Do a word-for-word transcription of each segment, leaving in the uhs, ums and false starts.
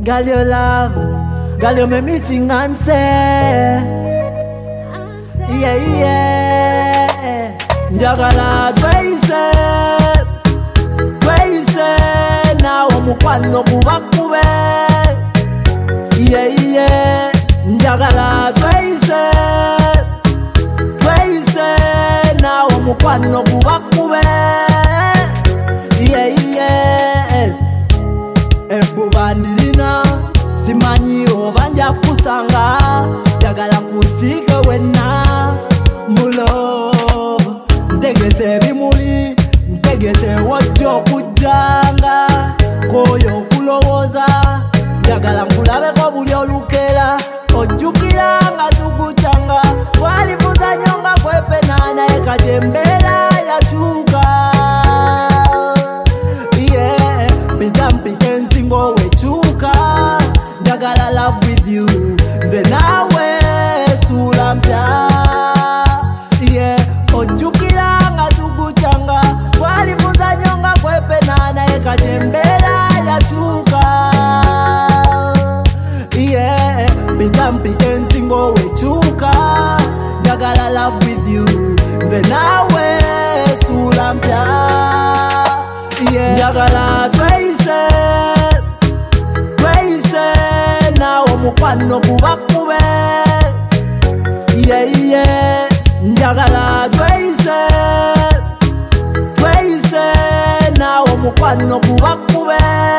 Girl, your love, girl, you make me sing and say, yeah, yeah. Njagala twaise, twaise, na omukwano kubakube, yeah, yeah. Njagala twaise, twaise, na omukwano kubakube, yeah, yeah. Ebubandirina simanyi oba nja kusanga njagala kusika wenna mulo ntegese bimuli ntegese wajja okujjanga koyo okulowooza njagala nkulabeko buli olukera ojjukira nga tukucanga twali muzanyo nga kwepena naye kati embeera yatuuka. Njagala love with you, nze nawe sula mpya, yeah. Ojjukira nga tukucanga twali muzanyo nga kwepena naye kati embeera yatuuka, yeah. Mpita mpita ensingo wekyuka. Njagala love with you, nze nawe sula mpya, yeah. Njagala twaise, omukwano kubakube, yeah, yeah. Njagala twaise, twaise, na omukwano kubakube,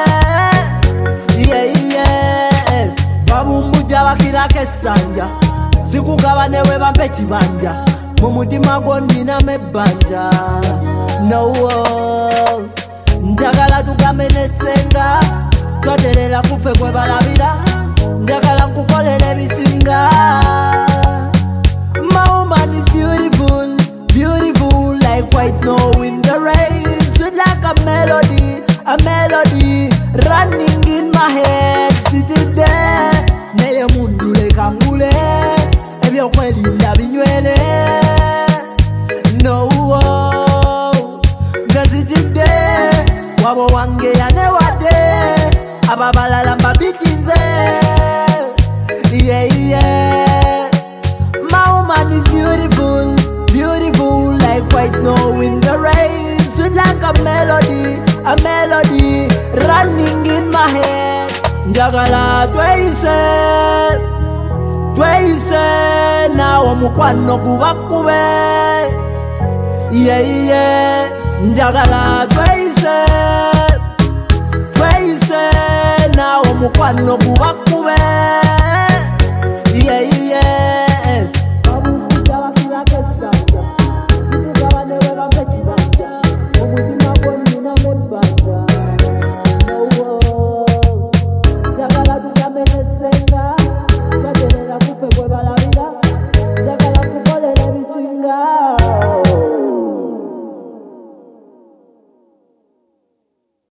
yeah, yeah. Babumbuja bakirako essanja sikugabane we bampe kibanja mu mutima gwo nninamu ebbanja, no. Njagala tugambe n'essenga twaterera kufe kwe balabira, njagala nkukolera ebisinga. My woman is beautiful, beautiful like white snow in the rain, sweet like a melody, a melody running in my head. Sitting there, neye mundule kangule, ebyokwelinda binywele, no. Nze sitting there, wabo wange yanewade, ababalala mbabikinze, yeah, yeah. My woman is beautiful, beautiful like white snow in the rain, sweet like a melody, a melody running in my head. Njagala twaise, twaise, na omukwano kubakube, yeah, yeah. Njagala twaise, twaise, na omukwano kubakube.